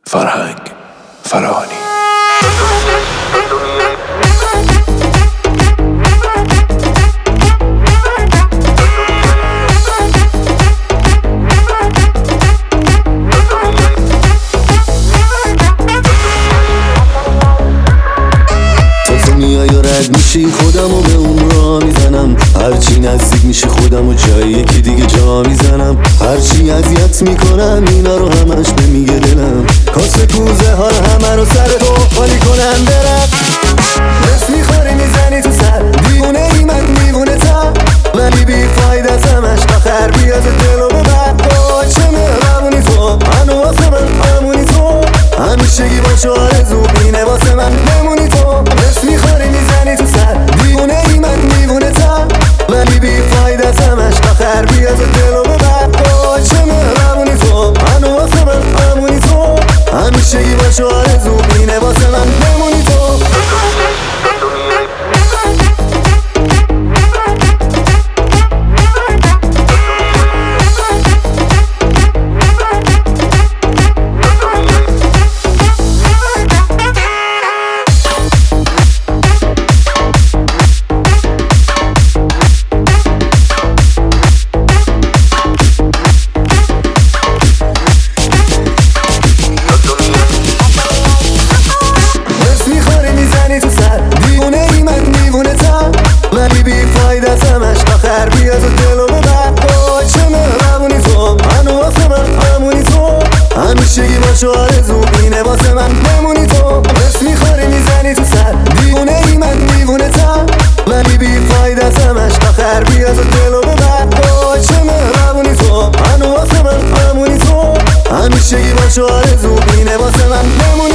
فرهنگ فراهانی. تو میای و رد میشی خودمو به اون را میزنم، هرچی نزدیک میشی خودمو جای یکی دیگه جا میزنم، هرچی اذیت میکنم اینا رو همش نمیگه دلم، کاسه کوزه ها همه رو سر تو خالی کنم برم. نفس میخوری میزنی تو سر، دیوونه ای من دیوونه تا، ولی بی فایده از همش آخر بیاد دلو ببر. چه مهربونی تو، منو واسه من همونی تو، همیشگی با چو آرزو بینه واسه من بمونی تو. نفس میخوری میزنی تو سر، دیوونه ای من دیوونه تا، ولی بی فایده از همش آخر بیاد دلو ببر. چه مهربونی تو، منو واسه من همونی تو، همیشگی با چو آرزو بینه واسه من بمونی تو. ولی بی فایده از همش آخر بیاد و دلو ببر. چه مهربونی تو، منو واسه من همونی تو، همیشگی با چو آرزو بینه واسه من بمونی تو. نفس میخوری میزنی تو سر، دیوونه ای من دیوونه تا، ولی بی فایده از همش آخر بیاد و دلو ببر. چه مهربونی تو، منو واسه من همونی تو، همیشگی با چو آرزو بینه واسه من بمونی.